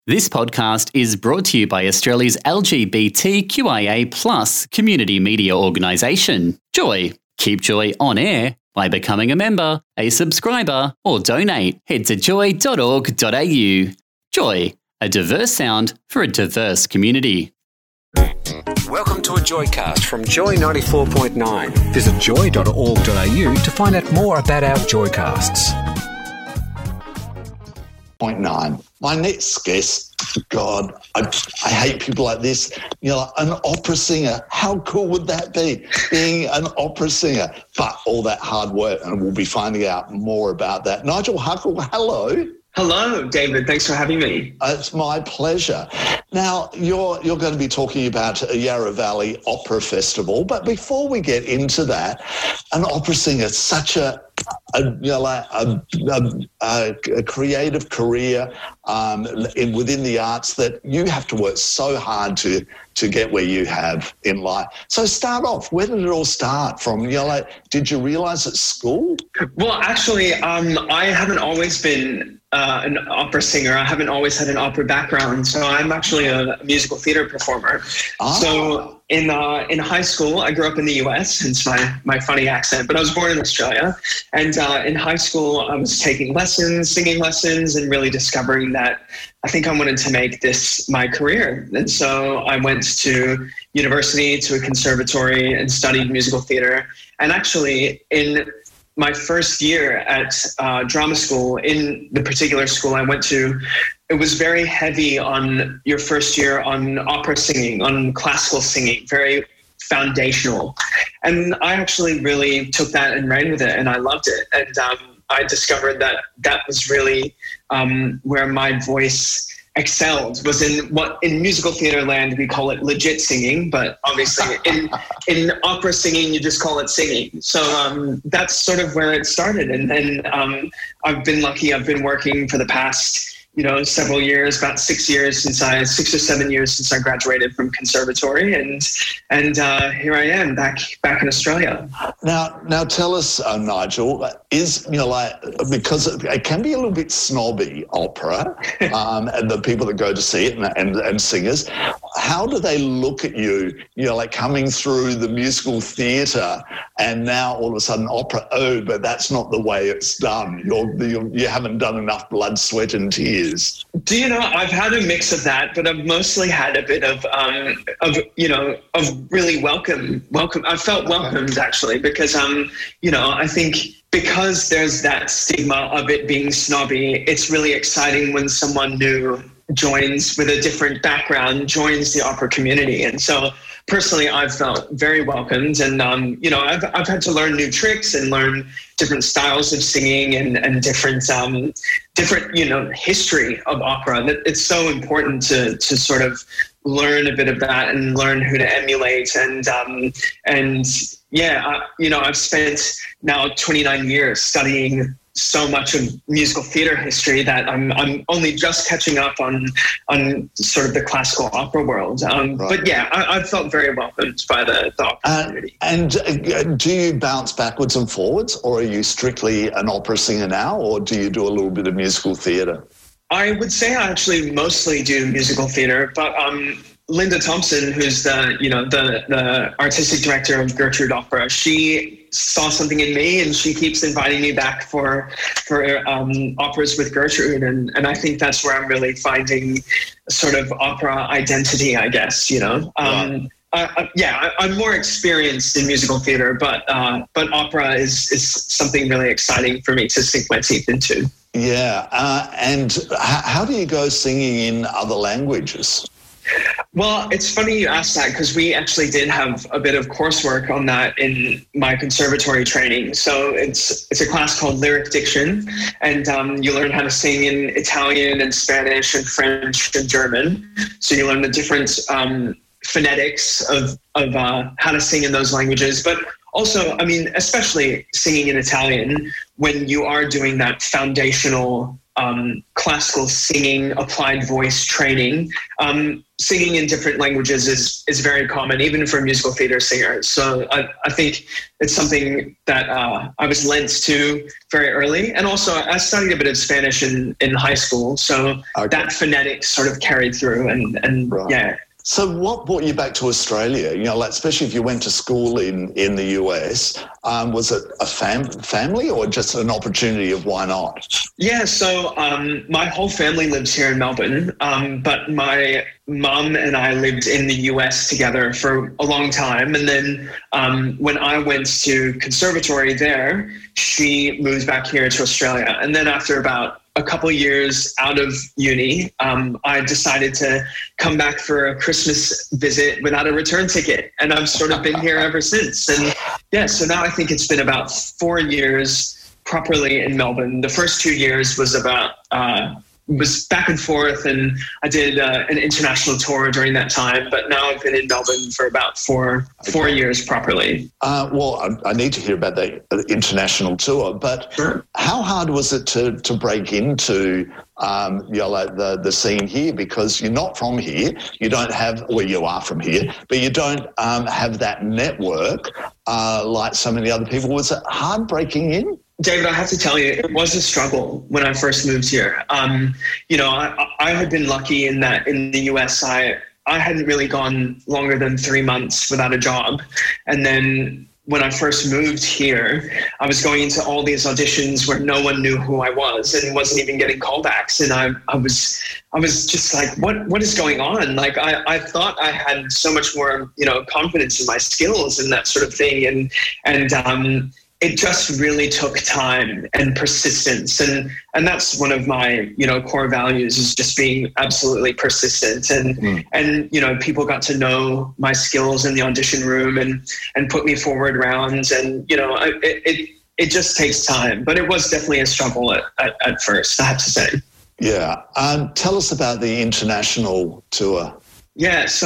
This podcast is brought to you by Australia's LGBTQIA+ community media organisation, Joy. Keep Joy on air by becoming a member, a subscriber, or donate. Head to joy.org.au. Joy, a diverse sound for a diverse community. Welcome to a Joycast from Joy 94.9. Visit joy.org.au to find out more about our Joycasts. 0.9. My next guest, God, I hate people like this. You know, an opera singer. How cool would that be, being an opera singer? But all that hard work, and we'll be finding out more about that. Nigel Huckle, hello. Hello, David. Thanks for having me. It's my pleasure. Now, you're going to be talking about Yarra Valley Opera Festival, but before we get into that, an opera singer, such a creative career within the arts that you have to work so hard to get where you have in life. So start off. Where did it all start from? Did you realise at school? Well, actually, I haven't always been an opera singer. I haven't always had an opera background. So I'm actually a musical theatre performer. So in high school, I grew up in the US, hence my funny accent, but I was born in Australia. And in high school, I was taking lessons, singing lessons, and really discovering that I think I wanted to make this my career. And so I went to university, to a conservatory, and studied musical theatre. And actually, in my first year at drama school, in the particular school I went to, it was very heavy on your first year on opera singing, on classical singing, very foundational. And I actually really took that and ran with it, and I loved it. And I discovered that was really where my voice excelled, was in musical theater land we call it legit singing, but obviously in opera singing you just call it singing. So that's sort of where it started. And then I've been lucky. I've been working for the past several years, about 6 or 7 years since I graduated from conservatory, and here I am back in Australia. Now tell us, Nigel, because it can be a little bit snobby, opera, and the people that go to see it and singers, how do they look at you? Coming through the musical theatre, and now all of a sudden opera. Oh, but that's not the way it's done. You haven't done enough blood, sweat, and tears. Do you know, I've had a mix of that, but I've mostly had a bit of really welcome. I felt welcomed, actually, because I think because there's that stigma of it being snobby, it's really exciting when someone new joins with a different background, joins the opera community. And so personally, I've felt very welcomed, and I've had to learn new tricks and learn different styles of singing and different history of opera. That it's so important to sort of learn a bit of that and learn who to emulate. I've spent now 29 years studying so much of musical theatre history that I'm only just catching up on sort of the classical opera world. Right. But yeah, I felt very welcomed by the opera community. And do you bounce backwards and forwards, or are you strictly an opera singer now, or do you do a little bit of musical theatre? I would say I actually mostly do musical theatre, but Linda Thompson, who's the artistic director of Gertrude Opera, she saw something in me, and she keeps inviting me back for operas with Gertrude, and I think that's where I'm really finding a sort of opera identity, I guess. Right. I'm more experienced in musical theatre, but opera is something really exciting for me to sink my teeth into. Yeah, and how do you go singing in other languages? Well, it's funny you asked that, because we actually did have a bit of coursework on that in my conservatory training. So it's a class called Lyric Diction, and you learn how to sing in Italian and Spanish and French and German. So you learn the different phonetics of how to sing in those languages. But also, I mean, especially singing in Italian, when you are doing that foundational classical singing, applied voice training. Singing in different languages is very common, even for musical theater singers. So I think it's something that I was lent to very early. And also I studied a bit of Spanish in high school. So that phonetics sort of carried through and right. Yeah. So what brought you back to Australia? You know, like, especially if you went to school in the US, was it a family or just an opportunity of why not? Yeah, so my whole family lives here in Melbourne, but my mum and I lived in the US together for a long time. And then when I went to conservatory there, she moved back here to Australia. And then after about a couple of years out of uni, I decided to come back for a Christmas visit without a return ticket. And I've sort of been here ever since. And yeah, so now I think it's been about 4 years properly in Melbourne. The first 2 years was about, was back and forth, and I did an international tour during that time. But now I've been in Melbourne for about four years properly. Well, I need to hear about the international tour. But sure. How hard was it to break into like the scene here? Because you're not from here. You don't have, well, you are from here, but you don't have that network like so many other people. Was it hard breaking in? David, I have to tell you, it was a struggle when I first moved here. You know, I had been lucky in that in the US, I hadn't really gone longer than 3 months without a job. And then when I first moved here, I was going into all these auditions where no one knew who I was and wasn't even getting callbacks. And I was just like, what is going on? Like, I thought I had so much more, you know, confidence in my skills and that sort of thing. And it just really took time and persistence. And that's one of my, you know, core values, is just being absolutely persistent. And, you know, people got to know my skills in the audition room and put me forward rounds. And, you know, it just takes time, but it was definitely a struggle at first, I have to say. Yeah. Tell us about the international tour. Yeah, so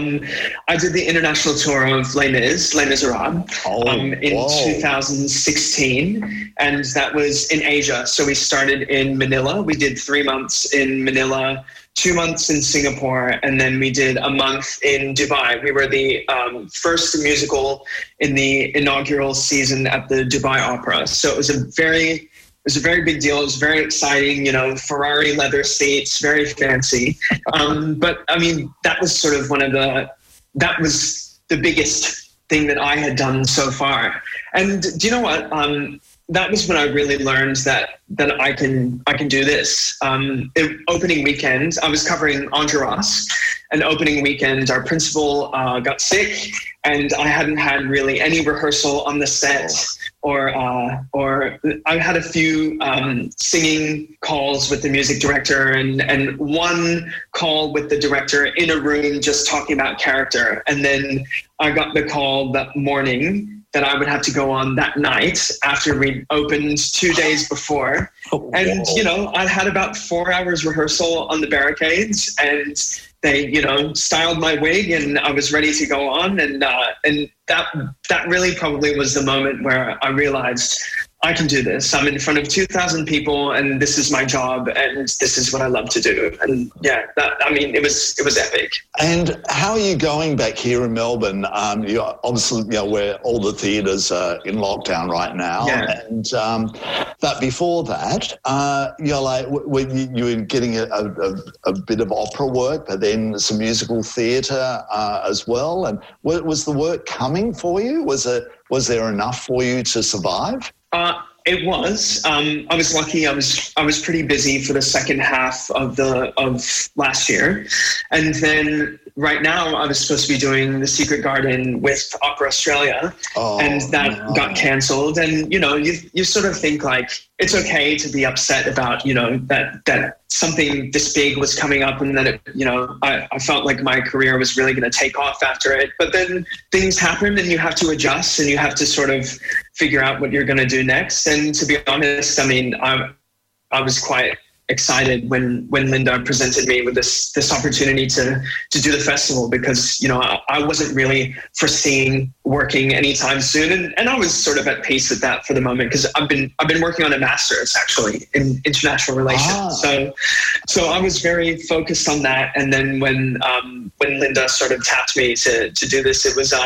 I did the international tour of Les Miserables in 2016, and that was in Asia. So we started in Manila. We did 3 months in Manila, 2 months in Singapore, and then we did a month in Dubai. We were the first musical in the inaugural season at the Dubai Opera. So it was a very big deal. It was very exciting, you know, Ferrari leather seats, very fancy. But I mean, that was sort of that was the biggest thing that I had done so far. And do you know what? That was when I really learned that I can do this. Opening weekend, I was covering Enjolras, and opening weekend, our principal got sick, and I hadn't had really any rehearsal on the set. Or I had a few singing calls with the music director and one call with the director in a room just talking about character. And then I got the call that morning that I would have to go on that night after we opened 2 days before. And, you know, I had about 4 hours rehearsal on the barricades, and they, you know, styled my wig, and I was ready to go on. And that really probably was the moment where I realized I can do this. I'm in front of 2,000 people, and this is my job, and this is what I love to do. And yeah, it was epic. And how are you going back here in Melbourne? You're obviously, you know, where all the theatres are in lockdown right now. Yeah. And but before that, you know, like you were getting a bit of opera work, but then some musical theatre as well. And was the work coming for you? Was there enough for you to survive? It was. I was lucky. I was pretty busy for the second half of last year, and then right now I was supposed to be doing The Secret Garden with Opera Australia, and that got cancelled. And you know, you sort of think like it's okay to be upset about, you know, that something this big was coming up, and then it, you know, I felt like my career was really going to take off after it. But then things happen, and you have to adjust, and you have to sort of figure out what you're going to do next. And to be honest, I mean, I was quite excited when Linda presented me with this opportunity to do the festival, because, you know, I wasn't really foreseeing working anytime soon. And I was sort of at peace with that for the moment, because I've been working on a master's actually in international relations. So I was very focused on that. And then when Linda sort of tapped me to do this, it was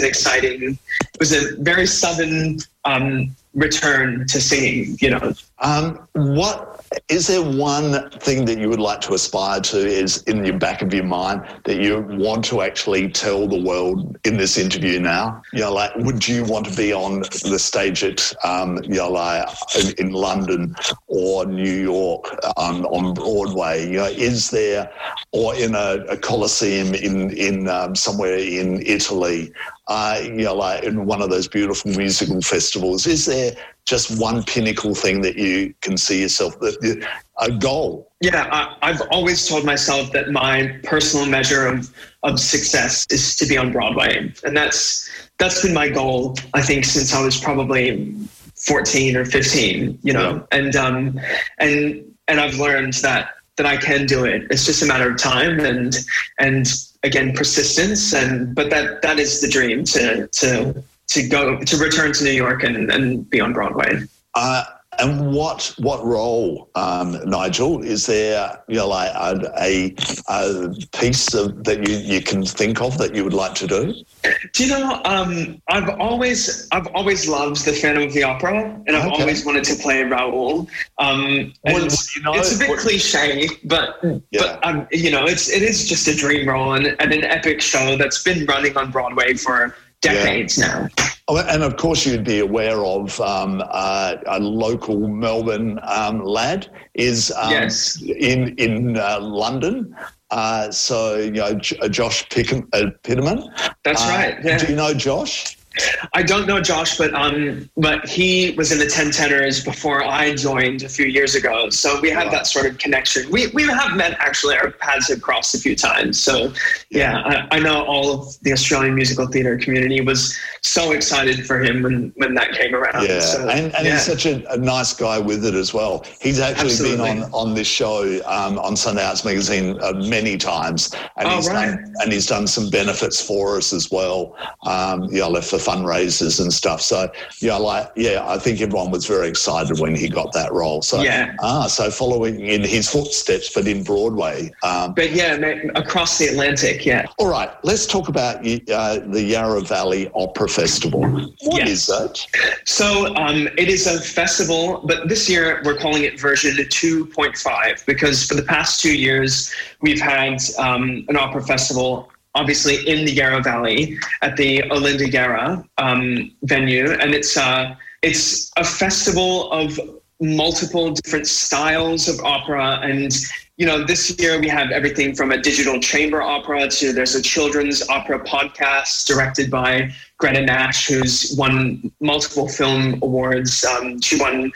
a very sudden return to singing, you know. What is there one thing that you would like to aspire to, is in the back of your mind, that you want to actually tell the world in this interview now? You know, like, would you want to be on the stage at, you know, like in London or New York on Broadway? You know, is there, or in a Colosseum in somewhere in Italy? You know, like in one of those beautiful musical festivals, is there just one pinnacle thing that you can see yourself, a goal? Yeah, I've always told myself that my personal measure of success is to be on Broadway. And that's been my goal, I think, since I was probably 14 or 15, you know, and I've learned that I can do it. It's just a matter of time and again, persistence, but that is the dream, to return to New York and be on Broadway. And what role, Nigel, is there, you know, like a piece that you can think of that you would like to do? Do you know, I've always loved the Phantom of the Opera, and I've always wanted to play Raoul. You know, it's a bit cliche, but you know, it is just a dream role and an epic show that's been running on Broadway for decades now. Oh, and of course, you'd be aware of a local Melbourne lad is in London. So, you know, Josh Pitterman. That's right. Yeah. Do you know Josh? I don't know Josh, but he was in the 10 Tenors before I joined a few years ago. So we have that sort of connection. We have met, actually. Our paths have crossed a few times. So I know all of the Australian musical theatre community was so excited for him when that came around. Yeah, so, and he's such a nice guy with it as well. He's actually been on this show on Sunday Arts Magazine many times, and he's done some benefits for us as well. For fundraisers and stuff. So, I think everyone was very excited when he got that role. So, so following in his footsteps, but in Broadway. Across the Atlantic, All right, let's talk about the Yarra Valley Opera Festival. What is that? So, it is a festival, but this year we're calling it version 2.5, because for the past 2 years we've had an opera festival, obviously in the Yarra Valley at the Olinda Yarra venue. And it's a festival of multiple different styles of opera. And, you know, this year we have everything from a digital chamber opera to there's a children's opera podcast directed by Greta Nash, who's won multiple film awards. She won,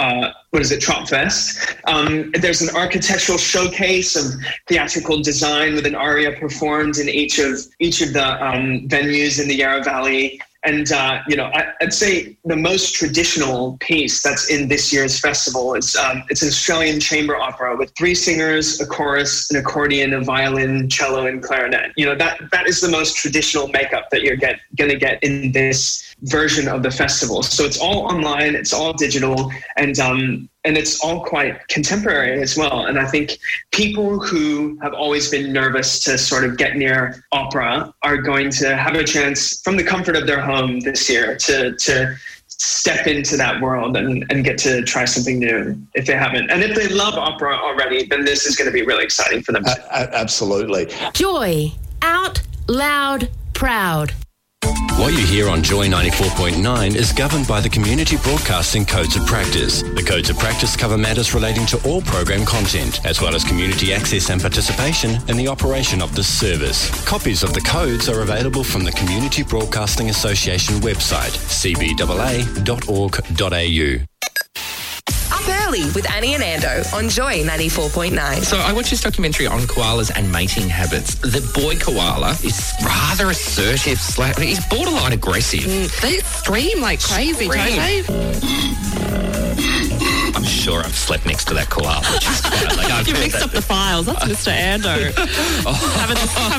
Tropfest. There's an architectural showcase of theatrical design with an aria performed in each of the venues in the Yarra Valley. And, I'd say the most traditional piece that's in this year's festival is it's an Australian chamber opera with 3 singers, a chorus, an accordion, a violin, cello, and clarinet. You know, that is the most traditional makeup that you're going to get in this version of the festival. So it's all online, it's all digital, and it's all quite contemporary as well. And I think people who have always been nervous to sort of get near opera are going to have a chance from the comfort of their home this year to step into that world and get to try something new if they haven't. And if they love opera already, then this is going to be really exciting for them. Absolutely. Joy. Out, loud, proud. What you hear on Joy 94.9 is governed by the Community Broadcasting Codes of Practice. The Codes of Practice cover matters relating to all program content, as well as community access and participation in the operation of this service. Copies of the codes are available from the Community Broadcasting Association website, cbaa.org.au. Early with Annie and Ando on Joy 94.9. So I watched this documentary on koalas and mating habits. The boy koala is rather assertive. He's borderline aggressive. They scream like crazy, don't they? I'm sure I've slept next to that koala, which is quite like You mixed up the files. That's Mr. Ando. having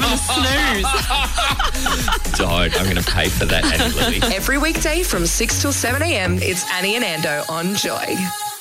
a snooze. Don't. I'm going to pay for that, Annie Lily. Every weekday from 6 till 7 a.m, it's Annie and Ando on Joy.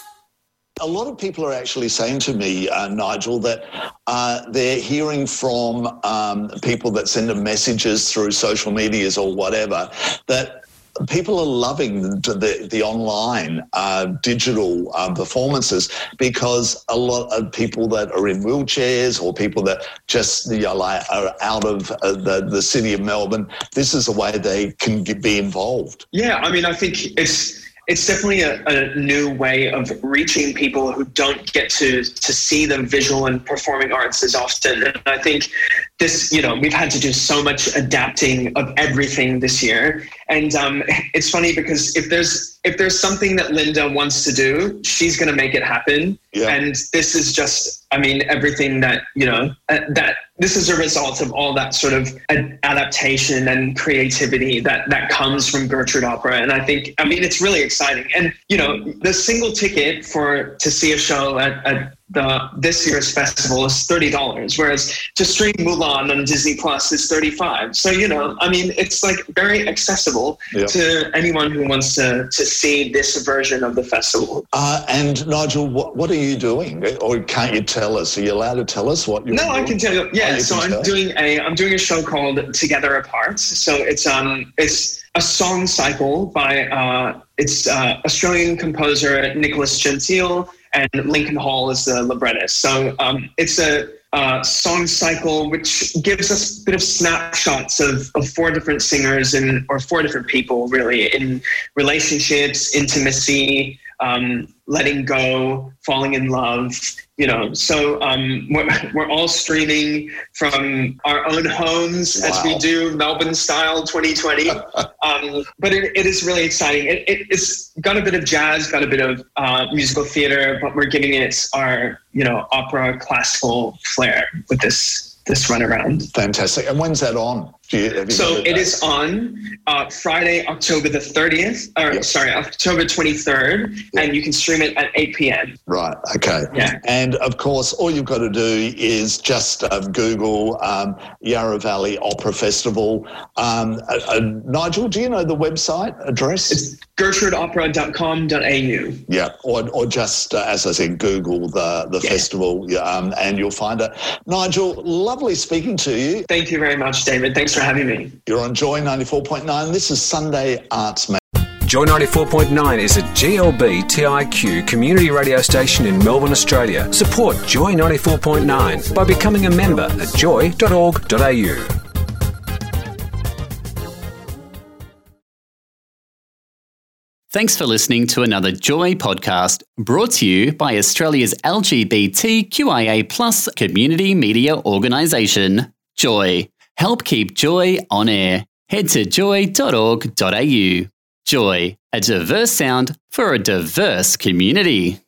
A lot of people are actually saying to me, Nigel, that they're hearing from people that send them messages through social medias or whatever, that people are loving the online digital performances, because a lot of people that are in wheelchairs or people that just are out of the city of Melbourne, this is a way they can be involved. Yeah, I mean, I think it's definitely a new way of reaching people who don't get to see the visual and performing arts as often. And I think this, we've had to do so much adapting of everything this year. And it's funny because if there's something that Linda wants to do, she's going to make it happen. Yeah. And this is just, everything that, that this is a result of all that sort of adaptation and creativity that comes from Gertrude Opera. And I think, it's really exciting. And, the single ticket to see a show at this year's festival is $30, whereas to stream Mulan on Disney Plus is $35. So, it's like very accessible to anyone who wants to see this version of the festival. And Nigel, what are you doing? Or can't you tell us? Are you allowed to tell us what you're doing? No, I can tell you. Yeah, so I'm doing a show called Together Apart. So it's a song cycle by Australian composer Nicholas Gentile, and Lincoln Hall is the librettist. So it's a song cycle which gives us a bit of snapshots of 4 different singers or 4 different people, really, in relationships, intimacy, letting go, falling in love. So we're all streaming from our own homes as we do Melbourne style 2020. But it is really exciting. It's got a bit of jazz, got a bit of musical theater, but we're giving it our opera classical flair with this runaround. Fantastic. And when's that on? It is on Friday, October the 30th, October 23rd, and you can stream it at 8 p.m. Right, okay. Yeah. And, of course, all you've got to do is just Google Yarra Valley Opera Festival. Nigel, do you know the website address? It's gertrudeopera.com.au. Yeah, or just, as I said, Google the festival, and you'll find it. Nigel, lovely speaking to you. Thank you very much, David. Thanks for having me. You're on Joy 94.9. This is Sunday Arts Mag. Joy 94.9 is a GLBTIQ community radio station in Melbourne, Australia. Support Joy 94.9 by becoming a member at joy.org.au. Thanks for listening to another Joy podcast brought to you by Australia's LGBTQIA+ community media organisation, Joy. Help keep Joy on air. Head to joy.org.au. Joy, a diverse sound for a diverse community.